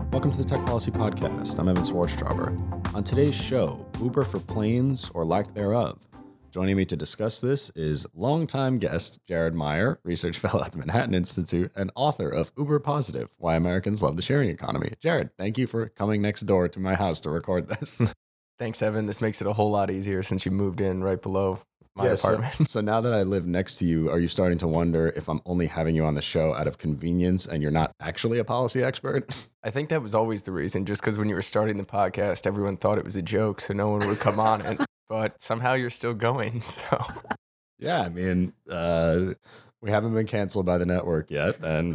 Welcome to the Tech Policy Podcast. I'm Evan Swartztraber. On today's show, Uber for planes or lack thereof. Joining me to discuss this is longtime guest Jared Meyer, research fellow at the Manhattan Institute and author of Uber Positive, Why Americans Love the Sharing Economy. Jared, thank you for coming next door to my house to record this. Thanks, Evan. This makes it a whole lot easier since you moved in right below my apartment. So now that I live next to you, are you starting to wonder if I'm only having you on the show out of convenience and you're not actually a policy expert? I think that was always the reason, just because when you were starting the podcast, everyone thought it was a joke, so no one would come on it. But somehow you're still going, so. Yeah, I mean, we haven't been canceled by the network yet, and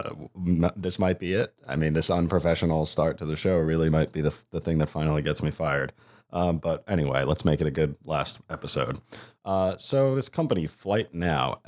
this might be it. I mean, this unprofessional start to the show really might be the thing that finally gets me fired. But anyway, let's make it a good last episode. So this company, Flyte Now,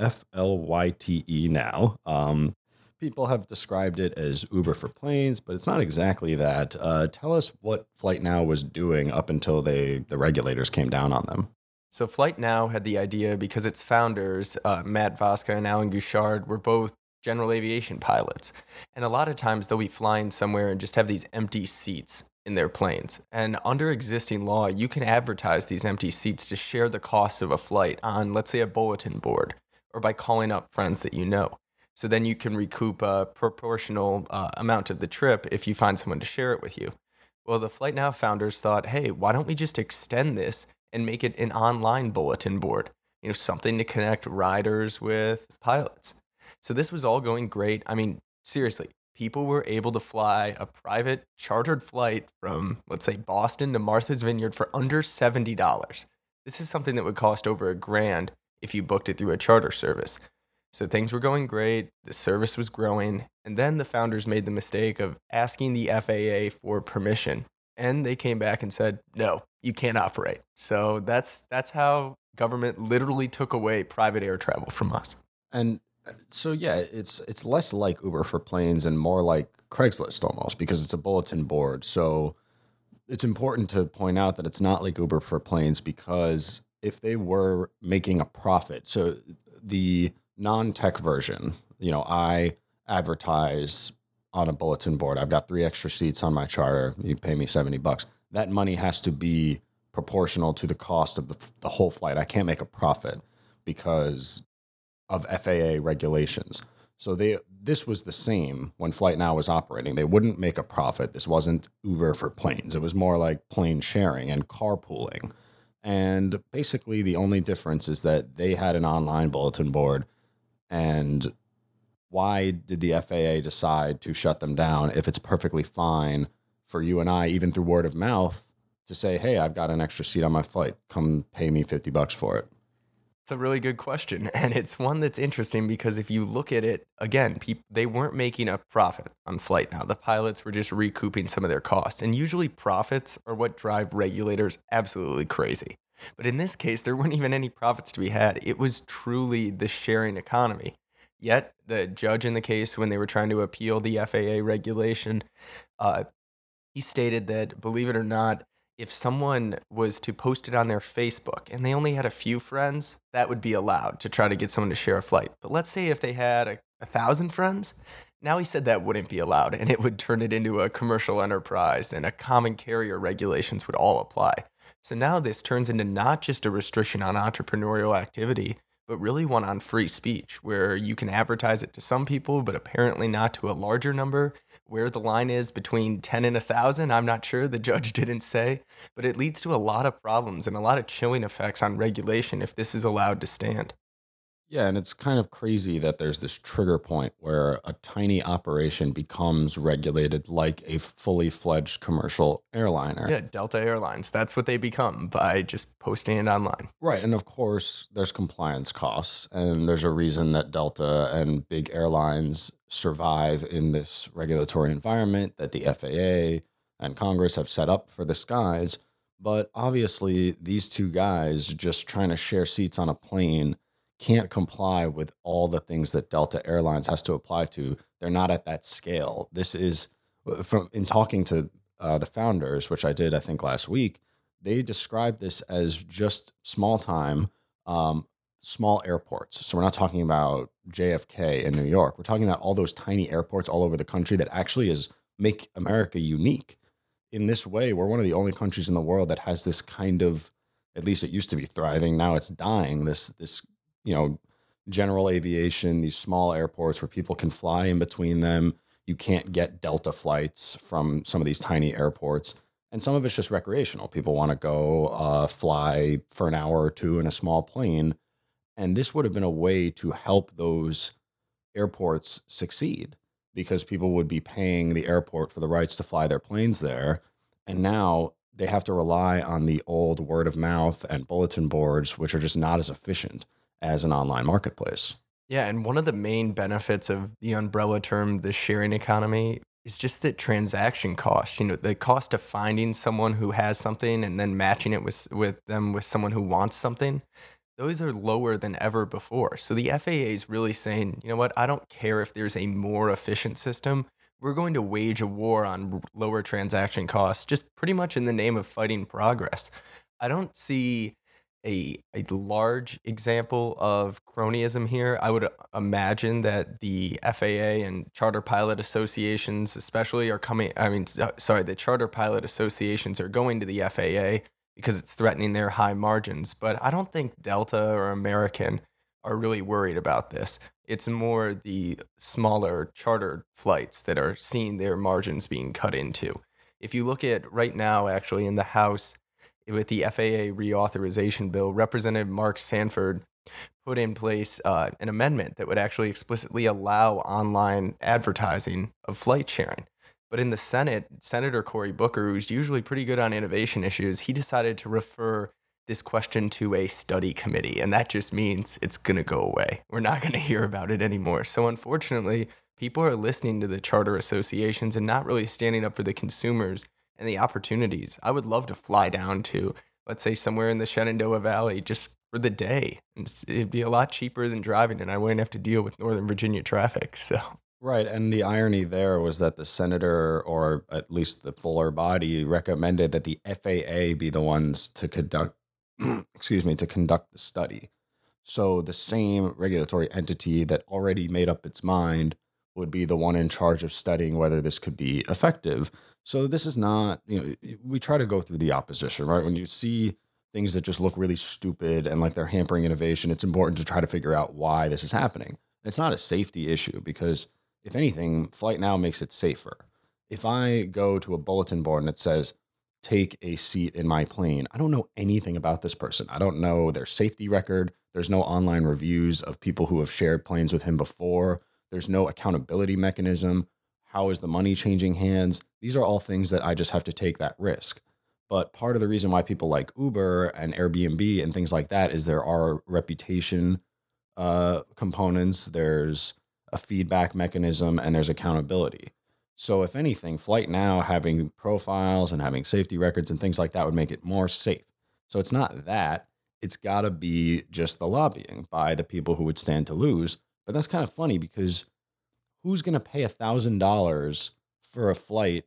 Flyte Now, people have described it as Uber for planes, but it's not exactly that. Tell us what Flyte Now was doing up until the regulators came down on them. So Flyte Now had the idea because its founders, Matt Vosca and Alan Gouchard, were both general aviation pilots. And a lot of times they'll be flying somewhere and just have these empty seats in their planes. And under existing law, you can advertise these empty seats to share the cost of a flight on, let's say, a bulletin board or by calling up friends that you know. So then you can recoup a proportional amount of the trip if you find someone to share it with you. Well, the Flyte Now founders thought, hey, why don't we just extend this and make it an online bulletin board? You know, something to connect riders with pilots. So this was all going great. I mean, seriously, people were able to fly a private chartered flight from, let's say, Boston to Martha's Vineyard for under $70. This is something that would cost over $1,000 if you booked it through a charter service. So things were going great, the service was growing, and then the founders made the mistake of asking the FAA for permission. And they came back and said, no, you can't operate. So that's how government literally took away private air travel from us. And so, yeah, it's less like Uber for planes and more like Craigslist almost because it's a bulletin board. So it's important to point out that it's not like Uber for planes because if they were making a profit, so the non-tech version, you know, I advertise on a bulletin board. I've got 3 extra seats on my charter. You pay me $70. That money has to be proportional to the cost of the whole flight. I can't make a profit because of FAA regulations. So this was the same when Flyte Now was operating. They wouldn't make a profit. This wasn't Uber for planes. It was more like plane sharing and carpooling. And basically the only difference is that they had an online bulletin board. And why did the FAA decide to shut them down if it's perfectly fine for you and I, even through word of mouth, to say, hey, I've got an extra seat on my flight. Come pay me $50 for it. It's a really good question. And it's one that's interesting because if you look at it, again, they weren't making a profit on Flyte Now. The pilots were just recouping some of their costs. And usually profits are what drive regulators absolutely crazy. But in this case, there weren't even any profits to be had. It was truly the sharing economy. Yet, the judge in the case, when they were trying to appeal the FAA regulation, he stated that, believe it or not, if someone was to post it on their Facebook and they only had a few friends, that would be allowed to try to get someone to share a flight. But let's say if they had 1,000 friends, now he said that wouldn't be allowed and it would turn it into a commercial enterprise and a common carrier regulations would all apply. So now this turns into not just a restriction on entrepreneurial activity, but really one on free speech, where you can advertise it to some people, but apparently not to a larger number. Where the line is between 10 and 1,000, I'm not sure. The judge didn't say, but it leads to a lot of problems and a lot of chilling effects on regulation if this is allowed to stand. Yeah, and it's kind of crazy that there's this trigger point where a tiny operation becomes regulated like a fully fledged commercial airliner. Yeah, Delta Airlines. That's what they become by just posting it online. Right, and of course, there's compliance costs, and there's a reason that Delta and big airlines survive in this regulatory environment that the FAA and Congress have set up for the skies. But obviously, these two guys just trying to share seats on a plane can't comply with all the things that Delta Airlines has to apply to. They're not at that scale. This is, in talking to the founders, which I did, I think, last week, they described this as just small time, small airports. So we're not talking about JFK in New York. We're talking about all those tiny airports all over the country that actually is make America unique. In this way, we're one of the only countries in the world that has this kind of, at least it used to be thriving, now it's dying, this you know, general aviation, these small airports where people can fly in between them. You can't get Delta flights from some of these tiny airports. And some of it's just recreational. People want to go fly for an hour or two in a small plane. And this would have been a way to help those airports succeed because people would be paying the airport for the rights to fly their planes there. And now they have to rely on the old word of mouth and bulletin boards, which are just not as efficient as an online marketplace. Yeah, and one of the main benefits of the umbrella term, the sharing economy, is just the transaction cost. The cost of finding someone who has something and then matching it with someone who wants something. Those are lower than ever before. So the FAA is really saying, you know what? I don't care if there's a more efficient system. We're going to wage a war on lower transaction costs, just pretty much in the name of fighting progress. I don't see a large example of cronyism here. I would imagine that the FAA and charter pilot associations especially are coming, the charter pilot associations are going to the FAA because it's threatening their high margins. But I don't think Delta or American are really worried about this. It's more the smaller charter flights that are seeing their margins being cut into. If you look at right now, actually, in the House, with the FAA reauthorization bill, Representative Mark Sanford put in place an amendment that would actually explicitly allow online advertising of flight sharing. But in the Senate, Senator Cory Booker, who's usually pretty good on innovation issues, he decided to refer this question to a study committee, and that just means it's going to go away. We're not going to hear about it anymore. So unfortunately, people are listening to the charter associations and not really standing up for the consumers and the opportunities. I would love to fly down to, let's say, somewhere in the Shenandoah Valley just for the day. It'd be a lot cheaper than driving, and I wouldn't have to deal with Northern Virginia traffic. So. Right. And the irony there was that the senator, or at least the fuller body, recommended that the FAA be the ones to conduct, to conduct the study. So the same regulatory entity that already made up its mind would be the one in charge of studying whether this could be effective. So this is not, we try to go through the opposition, right? When you see things that just look really stupid and like they're hampering innovation, it's important to try to figure out why this is happening. It's not a safety issue because, if anything, Flight Now makes it safer. If I go to a bulletin board and it says, take a seat in my plane, I don't know anything about this person. I don't know their safety record. There's no online reviews of people who have shared planes with him before. There's no accountability mechanism. How is the money changing hands? These are all things that I just have to take that risk. But part of the reason why people like Uber and Airbnb and things like that is there are reputation components, there's a feedback mechanism, and there's accountability. So if anything, Flight Now having profiles and having safety records and things like that would make it more safe. So it's not that. It's got to be just the lobbying by the people who would stand to lose. But that's kind of funny because who's going to pay $1,000 for a flight?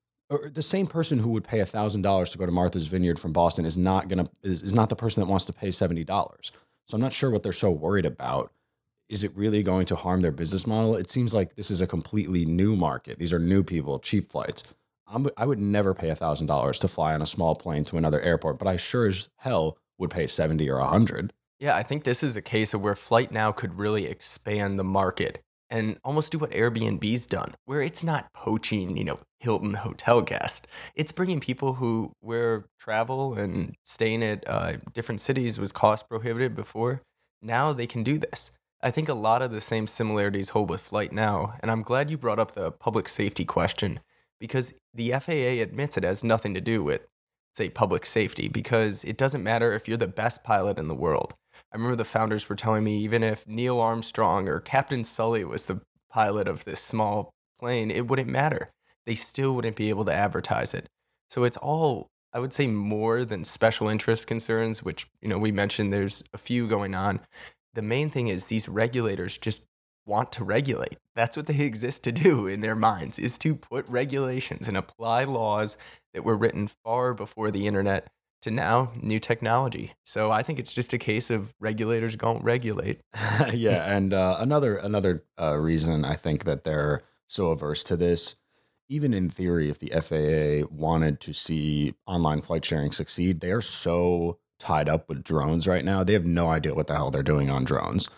Or the same person who would pay $1,000 to go to Martha's Vineyard from Boston is not the person that wants to pay $70. So I'm not sure what they're so worried about. Is it really going to harm their business model? It seems like this is a completely new market. These are new people, cheap flights. I would never pay $1,000 to fly on a small plane to another airport, but I sure as hell would pay 70 or 100. Yeah, I think this is a case of where Flight Now could really expand the market and almost do what Airbnb's done, where it's not poaching, Hilton hotel guests. It's bringing people where travel and staying at different cities was cost prohibitive before. Now they can do this. I think a lot of the same similarities hold with Flight Now, and I'm glad you brought up the public safety question because the FAA admits it has nothing to do with, say, public safety because it doesn't matter if you're the best pilot in the world. I remember the founders were telling me even if Neil Armstrong or Captain Sully was the pilot of this small plane, it wouldn't matter. They still wouldn't be able to advertise it. So it's all, I would say, more than special interest concerns, which, we mentioned there's a few going on. The main thing is these regulators just want to regulate. That's what they exist to do in their minds, is to put regulations and apply laws that were written far before the internet to now new technology. So I think it's just a case of regulators don't regulate. Yeah, and another reason I think that they're so averse to this even in theory, if the FAA wanted to see online flight sharing succeed, they are so tied up with drones right now. They have no idea what the hell they're doing on drones.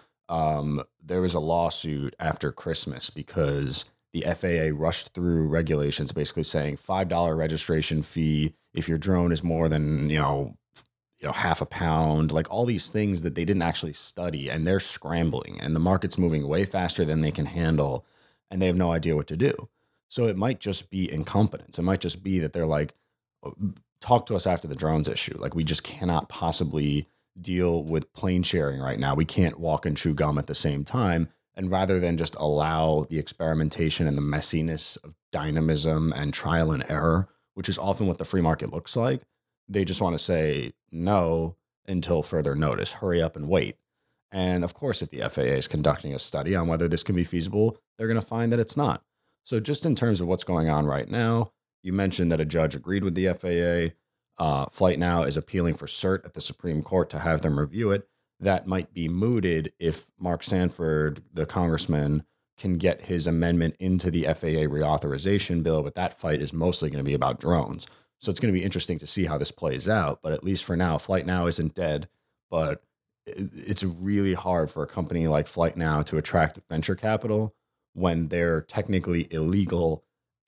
There was a lawsuit after Christmas because the FAA rushed through regulations basically saying $5 registration fee if your drone is more than, half a pound, like all these things that they didn't actually study, and they're scrambling and the market's moving way faster than they can handle and they have no idea what to do. So it might just be incompetence. It might just be that they're like, talk to us after the drones issue. Like, we just cannot possibly deal with plane sharing right now. We can't walk and chew gum at the same time. And rather than just allow the experimentation and the messiness of dynamism and trial and error, which is often what the free market looks like, they just want to say no until further notice. Hurry up and wait. And of course, if the FAA is conducting a study on whether this can be feasible, they're going to find that it's not. So just in terms of what's going on right now, you mentioned that a judge agreed with the FAA. FlightNow is appealing for cert at the Supreme Court to have them review it. That might be mooted if Mark Sanford, the congressman, can get his amendment into the FAA reauthorization bill, but that fight is mostly going to be about drones. So it's going to be interesting to see how this plays out. But at least for now, FlightNow isn't dead, but it's really hard for a company like FlightNow to attract venture capital when they're technically illegal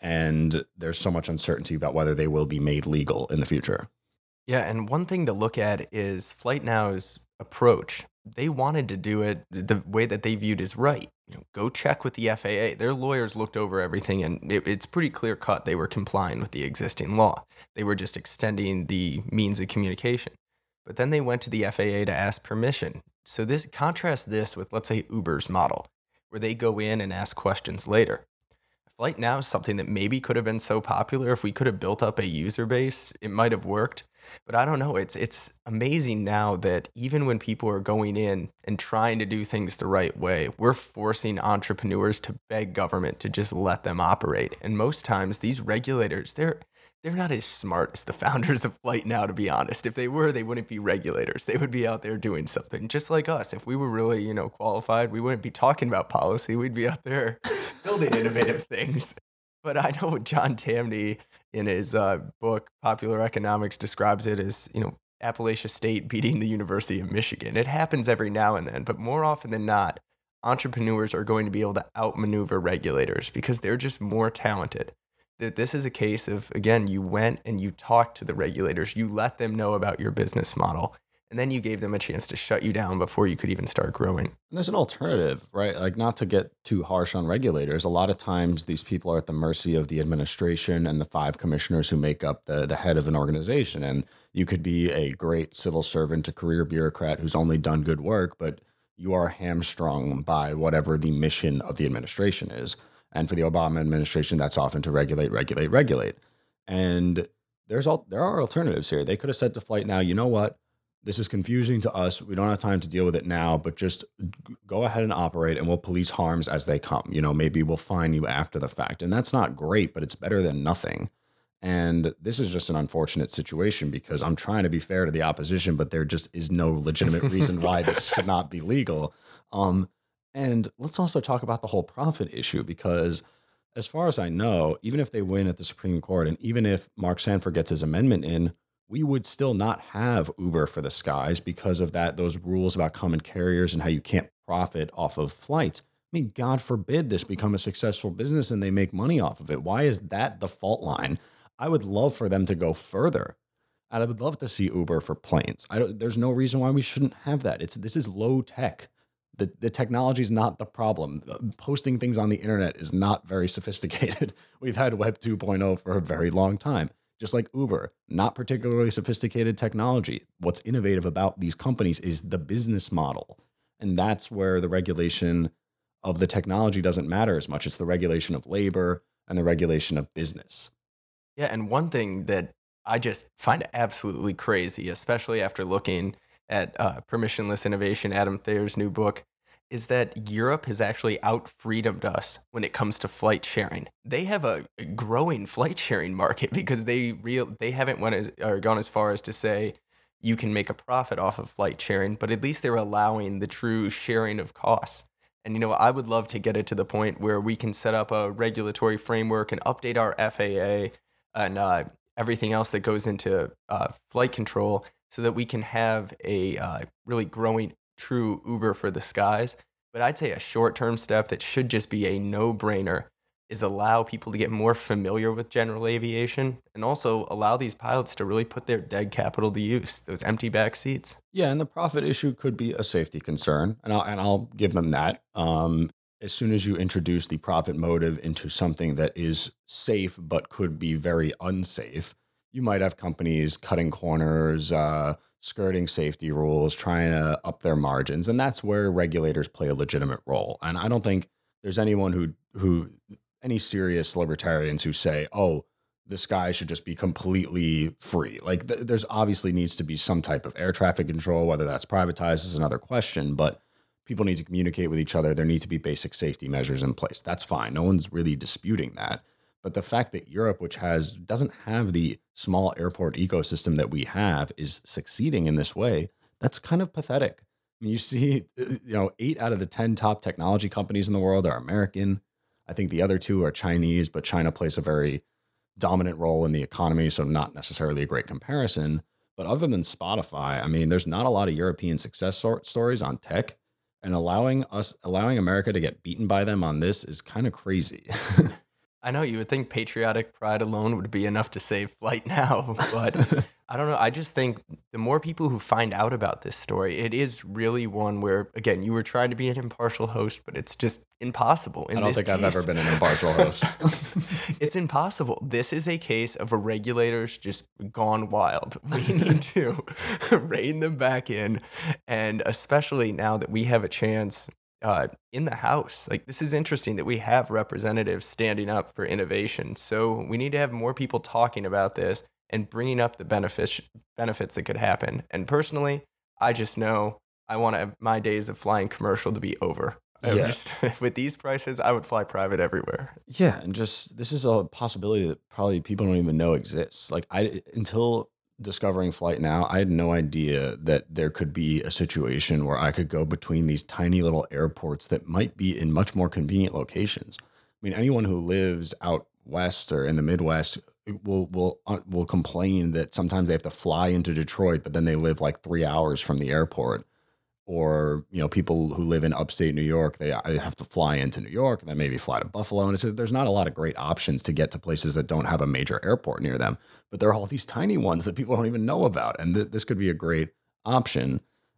and there's so much uncertainty about whether they will be made legal in the future. Yeah, and one thing to look at is FlightNow's approach. They wanted to do it the way that they viewed as right. Go check with the FAA. Their lawyers looked over everything, and it's pretty clear cut they were complying with the existing law. They were just extending the means of communication. But then they went to the FAA to ask permission. So contrast this with, let's say, Uber's model, where they go in and ask questions later. FlightNow is something that maybe could have been so popular. If we could have built up a user base, it might have worked. But I don't know. It's amazing now that even when people are going in and trying to do things the right way, we're forcing entrepreneurs to beg government to just let them operate. And most times these regulators, they're not as smart as the founders of FlightNow, to be honest. If they were, they wouldn't be regulators. They would be out there doing something just like us. If we were really, qualified, we wouldn't be talking about policy. We'd be out there building innovative things. But I know John Tamny in his book, Popular Economics, describes it as, Appalachia State beating the University of Michigan. It happens every now and then, but more often than not, entrepreneurs are going to be able to outmaneuver regulators because they're just more talented. That this is a case of, again, you went and you talked to the regulators, you let them know about your business model, and then you gave them a chance to shut you down before you could even start growing. And there's an alternative, right? Like, not to get too harsh on regulators. A lot of times these people are at the mercy of the administration and the 5 commissioners who make up the head of an organization. And you could be a great civil servant, a career bureaucrat who's only done good work, but you are hamstrung by whatever the mission of the administration is. And for the Obama administration, that's often to regulate. And there are alternatives here. They could have said to FlightNow, you know what? This is confusing to us. We don't have time to deal with it now, but just go ahead and operate and we'll police harms as they come. Maybe we'll fine you after the fact. And that's not great, but it's better than nothing. And this is just an unfortunate situation because I'm trying to be fair to the opposition, but there just is no legitimate reason why this should not be legal. And let's also talk about the whole profit issue, because as far as I know, even if they win at the Supreme Court and even if Mark Sanford gets his amendment in, we would still not have Uber for the skies because of those rules about common carriers and how you can't profit off of flights. I mean, God forbid this become a successful business and they make money off of it. Why is that the fault line? I would love for them to go further. And I would love to see Uber for planes. There's no reason why we shouldn't have that. This is low tech. The technology is not the problem. Posting things on the internet is not very sophisticated. We've had Web 2.0 for a very long time. Just like Uber, not particularly sophisticated technology. What's innovative about these companies is the business model. And that's where the regulation of the technology doesn't matter as much. It's the regulation of labor and the regulation of business. Yeah, and one thing that I just find absolutely crazy, especially after looking at Permissionless Innovation, Adam Thayer's new book, is that Europe has actually out-freedomed us when it comes to flight sharing. They have a growing flight sharing market because they haven't gone as far as to say you can make a profit off of flight sharing, but at least they're allowing the true sharing of costs. And, I would love to get it to the point where we can set up a regulatory framework and update our FAA and everything else that goes into flight control so that we can have a really growing true Uber for the skies. But I'd say a short-term step that should just be a no-brainer is allow people to get more familiar with general aviation and also allow these pilots to really put their dead capital to use, those empty back seats. Yeah, and the profit issue could be a safety concern, and I'll give them that. As soon as you introduce the profit motive into something that is safe but could be very unsafe, you might have companies cutting corners, skirting safety rules, trying to up their margins, and that's where regulators play a legitimate role. And I don't think there's anyone who any serious libertarians who say, oh, the sky should just be completely free. Like there's obviously needs to be some type of air traffic control, whether that's privatized is another question, but people need to communicate with each other. There need to be basic safety measures in place. That's fine. No one's really disputing that. But the fact that Europe, which doesn't have the small airport ecosystem that we have, is succeeding in this way, that's kind of pathetic. I mean, you see, 8 out of the 10 top technology companies in the world are American. I think the other 2 are Chinese, but China plays a very dominant role in the economy, so not necessarily a great comparison. But other than Spotify, I mean, there's not a lot of European success stories on tech, and allowing America to get beaten by them on this is kind of crazy. I know you would think patriotic pride alone would be enough to save Flight Now, but I don't know. I just think the more people who find out about this story, it is really one where, again, you were trying to be an impartial host, but it's just impossible. I don't think I've ever been an impartial host. It's impossible. This is a case of a regulator's just gone wild. We need to rein them back in, and especially now that we have a chance in the House. Like, this is interesting that we have representatives standing up for innovation. So we need to have more people talking about this and bringing up the benefits that could happen. And personally, I just know I want my days of flying commercial to be over. Yeah. With these prices, I would fly private everywhere. Yeah, and just this is a possibility that probably people don't even know exists. Like until discovering Flight Now, I had no idea that there could be a situation where I could go between these tiny little airports that might be in much more convenient locations. I mean, anyone who lives out west or in the Midwest will complain that sometimes they have to fly into Detroit, but then they live like 3 hours from the airport. Or, people who live in upstate New York, they have to fly into New York and then maybe fly to Buffalo. And it says there's not a lot of great options to get to places that don't have a major airport near them. But there are all these tiny ones that people don't even know about. And this could be a great option.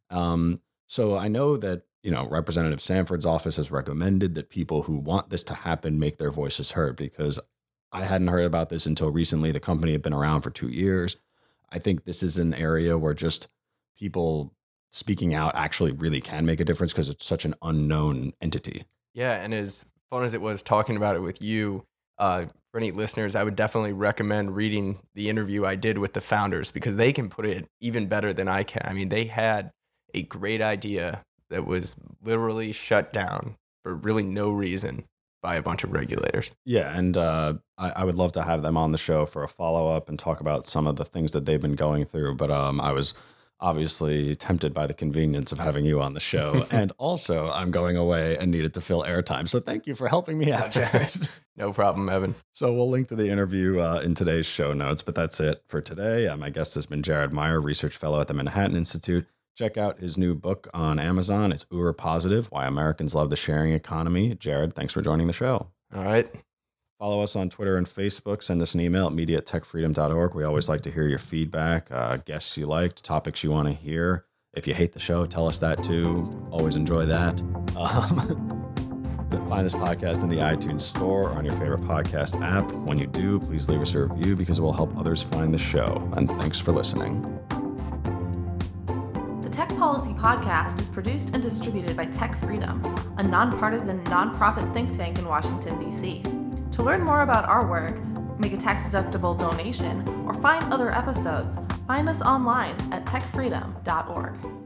So I know that, Representative Sanford's office has recommended that people who want this to happen make their voices heard, because I hadn't heard about this until recently. The company had been around for 2 years. I think this is an area where just people speaking out actually really can make a difference because it's such an unknown entity. Yeah, and as fun as it was talking about it with you, for any listeners, I would definitely recommend reading the interview I did with the founders, because they can put it even better than I can. I mean, they had a great idea that was literally shut down for really no reason by a bunch of regulators. Yeah, and I would love to have them on the show for a follow-up and talk about some of the things that they've been going through, but I was obviously tempted by the convenience of having you on the show. And also, I'm going away and needed to fill airtime. So thank you for helping me out, Jared. No problem, Evan. So we'll link to the interview in today's show notes. But that's it for today. My guest has been Jared Meyer, research fellow at the Manhattan Institute. Check out his new book on Amazon. It's Uber Positive, Why Americans Love the Sharing Economy. Jared, thanks for joining the show. All right. Follow us on Twitter and Facebook. Send us an email at media@techfreedom.org. We always like to hear your feedback, guests you liked, topics you want to hear. If you hate the show, tell us that too. Always enjoy that. Find this podcast in the iTunes Store or on your favorite podcast app. When you do, please leave us a review because it will help others find the show. And thanks for listening. The Tech Policy Podcast is produced and distributed by Tech Freedom, a nonpartisan, nonprofit think tank in Washington, D.C. To learn more about our work, make a tax-deductible donation, or find other episodes, find us online at techfreedom.org.